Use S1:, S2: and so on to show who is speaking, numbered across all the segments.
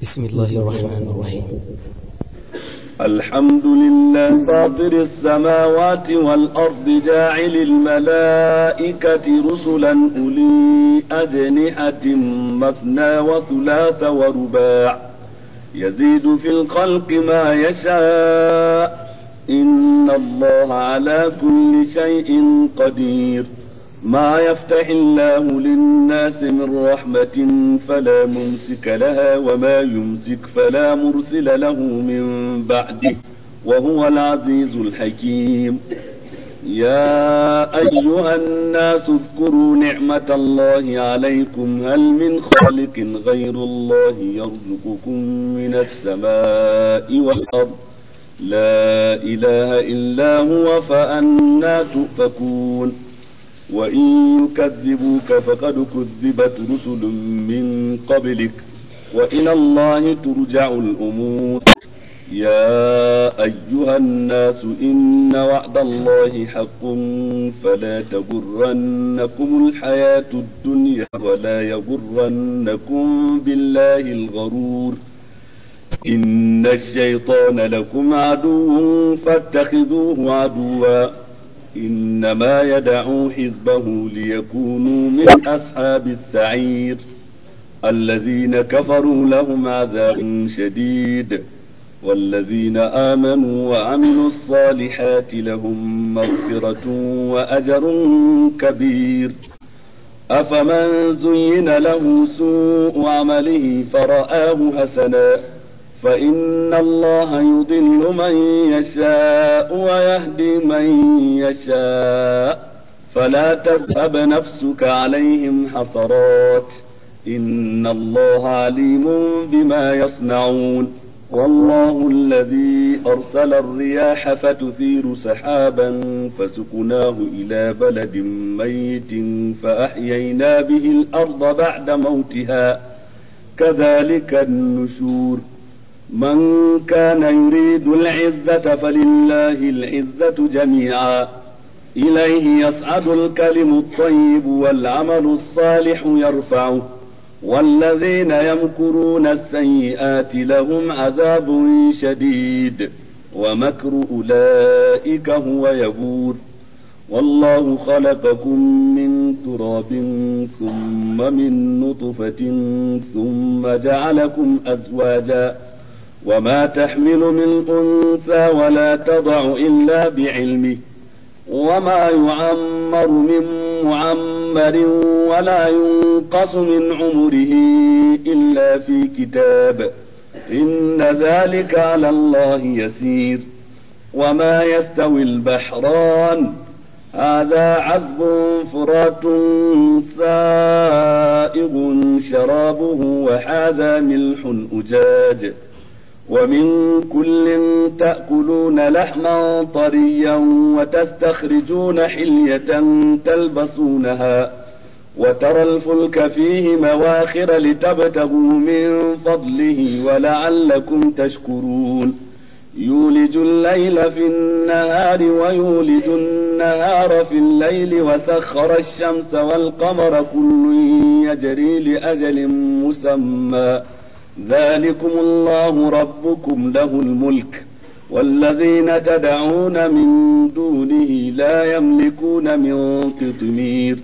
S1: بسم الله الرحمن الرحيم.
S2: الحمد لله فاطر السماوات والأرض جاعل الملائكة رسلا أولي أجنحة مثنى وثلاث ورباع يزيد في الخلق ما يشاء إن الله على كل شيء قدير. ما يفتح الله للناس من رحمة فلا ممسك لها وما يمسك فلا مرسل له من بعده وهو العزيز الحكيم. يا أيها الناس اذكروا نعمة الله عليكم هل من خالق غير الله يرزقكم من السماء والأرض لا إله إلا هو فأنى تؤفكون. وإن يكذبوك فقد كذبت رسل من قبلك وإلى الله ترجع الأمور. يا أيها الناس إن وعد الله حق فلا تغرنكم الحياة الدنيا ولا يغرنكم بالله الغرور. إن الشيطان لكم عدو فاتخذوه عدوا إنما يدعو حزبه ليكونوا من أصحاب السعير. الذين كفروا لهم عذاب شديد والذين آمنوا وعملوا الصالحات لهم مغفرة وأجر كبير. أفمن زين له سوء عمله فرآه حسنا فإن الله يضل من يشاء ويهدي من يشاء فلا تذهب نفسك عليهم حسرات إن الله عليم بما يصنعون. والله الذي أرسل الرياح فتثير سحابا فسقناه إلى بلد ميت فأحيينا به الأرض بعد موتها كذلك النشور. من كان يريد العزة فلله العزة جميعا إليه يصعد الكلم الطيب والعمل الصالح يرفعه والذين يمكرون السيئات لهم عذاب شديد ومكر أولئك هو يبور. والله خلقكم من تراب ثم من نطفة ثم جعلكم أزواجا وما تحمل من أنثى ولا تضع إلا بعلمه وما يعمر من معمر ولا ينقص من عمره إلا في كتاب إن ذلك على الله يسير. وما يستوي البحران هذا عذب فرات سائغ شرابه وهذا ملح أجاج ومن كل تأكلون لحما طريا وتستخرجون حلية تلبسونها وترى الفلك فيه مواخر لتبتغوا من فضله ولعلكم تشكرون. يولج الليل في النهار ويولج النهار في الليل وسخر الشمس والقمر كل يجري لأجل مسمى ذلكم الله ربكم له الملك والذين تدعون من دونه لا يملكون من قطمير.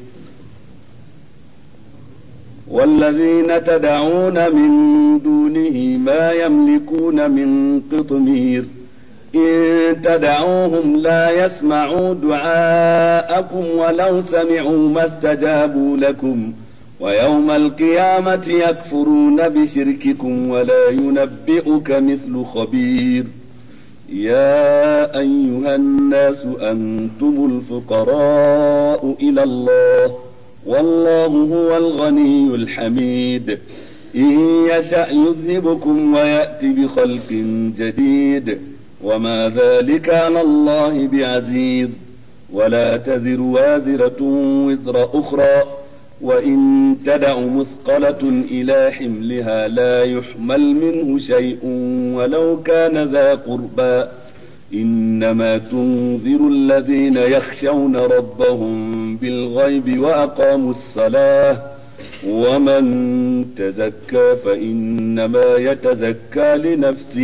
S2: والذين تدعون من دونه ما يملكون من قطمير. إن تدعوهم لا يسمعوا دعاءكم ولو سمعوا ما استجابوا لكم ويوم القيامة يكفرون بشرككم ولا ينبئك مثل خبير. يا أيها الناس أنتم الفقراء إلى الله والله هو الغني الحميد. إن يشأ يذهبكم ويأتي بخلق جديد وما ذلك على الله بعزيز. ولا تزر وازرة وزر أخرى وإن تدع مثقلة إلى حملها لا يحمل منه شيء ولو كان ذا قربى إنما تنذر الذين يخشون ربهم بالغيب وأقاموا الصلاة ومن تزكى فإنما يتزكى لنفسه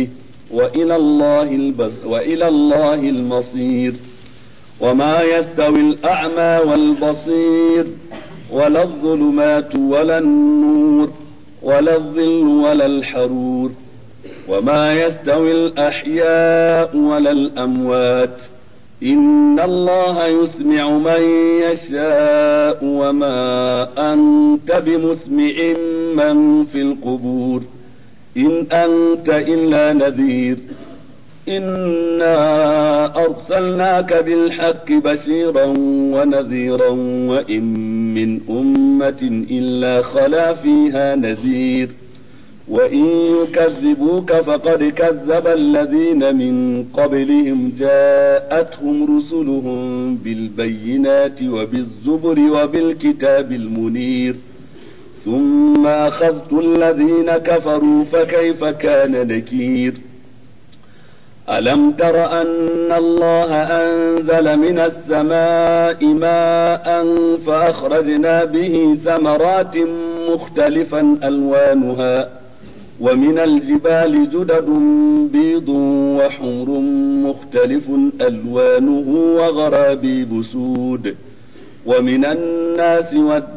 S2: وإلى الله المصير. وما يستوي الأعمى والبصير ولا الظلمات ولا النور ولا الظل ولا الحرور وما يستوي الأحياء ولا الأموات إن الله يسمع من يشاء وما أنت بمسمع من في القبور إن أنت إلا نذير. إنا أرسلناك بالحق بشيرا ونذيرا وإن من أمة إلا خلا فيها نذير وإن يكذبوك فقد كذب الذين من قبلهم جاءتهم رسلهم بالبينات وبالزبر وبالكتاب المنير ثم أخذت الذين كفروا فكيف كان نكير. ألم تر أن الله أنزل من السماء ماء فأخرجنا به ثمرات مختلفا ألوانها ومن الجبال جدد بيض وحمر مختلف ألوانه وغرابيب سود ومن الناس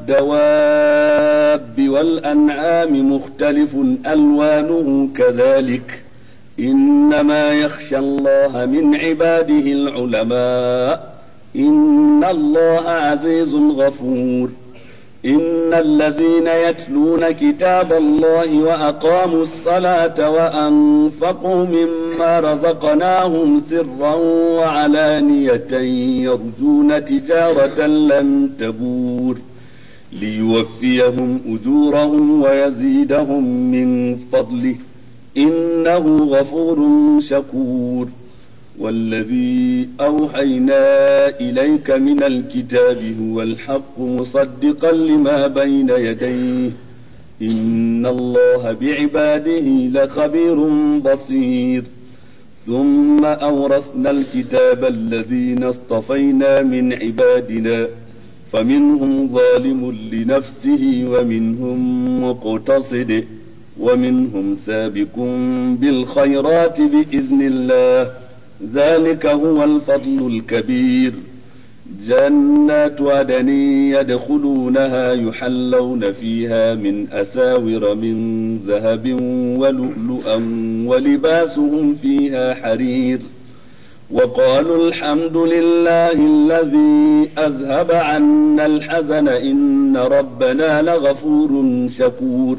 S2: والدواب والأنعام مختلف ألوانه كذلك إنما يخشى الله من عباده العلماء إن الله عزيز غفور. إن الذين يتلون كتاب الله وأقاموا الصلاة وأنفقوا مما رزقناهم سرا وعلانية يرجون تجارة لن تبور ليوفيهم أجورهم ويزيدهم من فضله إنه غفور شكور. والذي أوحينا إليك من الكتاب هو الحق مصدقا لما بين يديه إن الله بعباده لخبير بصير. ثم أورثنا الكتاب الذين اصطفينا من عبادنا فمنهم ظالم لنفسه ومنهم مقتصد ومنهم سابق بالخيرات بإذن الله ذلك هو الفضل الكبير. جنات عدن يدخلونها يحلون فيها من أساور من ذهب ولؤلؤا ولباسهم فيها حرير وقالوا الحمد لله الذي أذهب عنا الحزن إن ربنا لغفور شكور.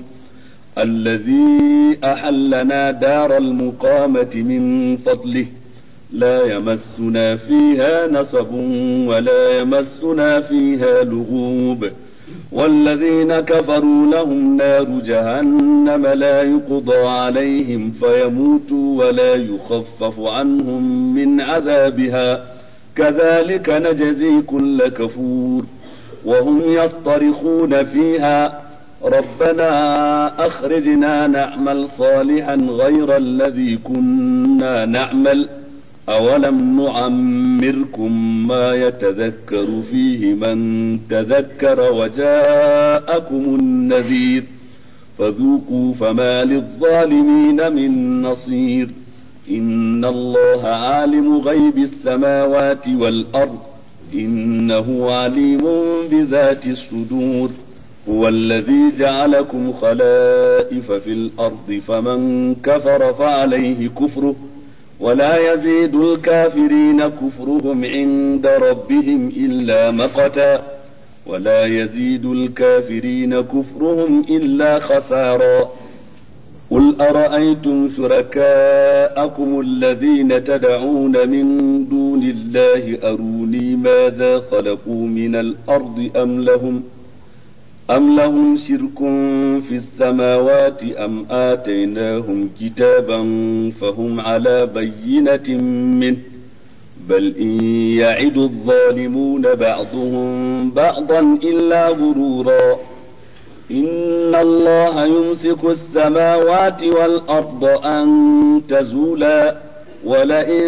S2: الذي أحلنا دار المقامة من فضله لا يمسنا فيها نصب ولا يمسنا فيها لغوب. والذين كفروا لهم نار جهنم لا يقضى عليهم فيموتوا ولا يخفف عنهم من عذابها كذلك نجزي كل كفور. وهم يصطرخون فيها ربنا أخرجنا نعمل صالحا غير الذي كنا نعمل أولم نعمركم ما يتذكر فيه من تذكر وجاءكم النذير فذوقوا فما للظالمين من نصير. إن الله عالم غيب السماوات والأرض إنه عليم بذات الصدور. هو الذي جعلكم خلائف في الأرض فمن كفر فعليه كفره ولا يزيد الكافرين كفرهم عند ربهم إلا مقتا ولا يزيد الكافرين كفرهم إلا خسارا. قل أرأيتم شركاءكم الذين تدعون من دون الله أروني ماذا خلقوا من الأرض أم لهم شرك في السماوات أم آتيناهم كتابا فهم على بينة منه بل إن يعد الظالمون بعضهم بعضا إلا غرورا. إن الله يمسك السماوات والأرض أن تزولا ولئن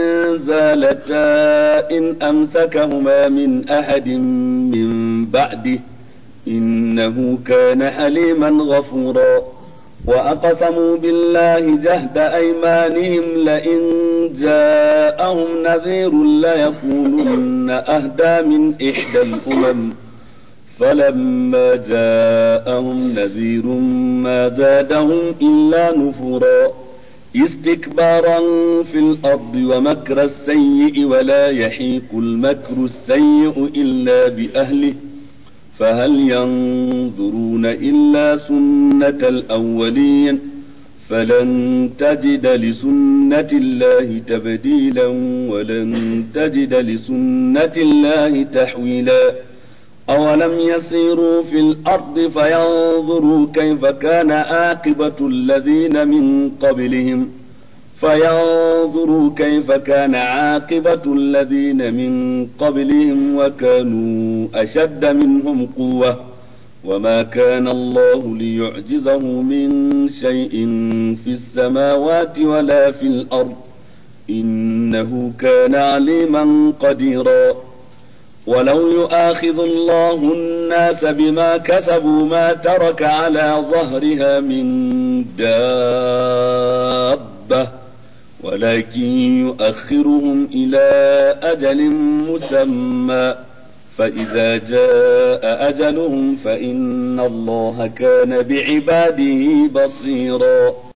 S2: زالتا إن أمسكهما من أحد من بعده إنه كان حليما غفورا. وأقسموا بالله جهد أيمانهم لئن جاءهم نذير ليكونن أهدى من إحدى الأمم فلما جاءهم نذير ما زادهم إلا نفورا استكبارا في الأرض ومكر السيء ولا يحيق المكر السيء إلا بأهله فهل ينظرون إلا سنة الأولين فلن تجد لسنة الله تبديلا ولن تجد لسنة الله تحويلا. أولم يسيروا في الأرض فينظروا كيف كان عاقبة الذين من قبلهم وكانوا أشد منهم قوة وما كان الله ليعجزه من شيء في السماوات ولا في الأرض إنه كان عليما قديرا. ولو يؤاخذ الله الناس بما كسبوا ما ترك على ظهرها من دابة ولكن يؤخرهم إلى أجل مسمى فإذا جاء أجلهم فإن الله كان بعباده بصيرا.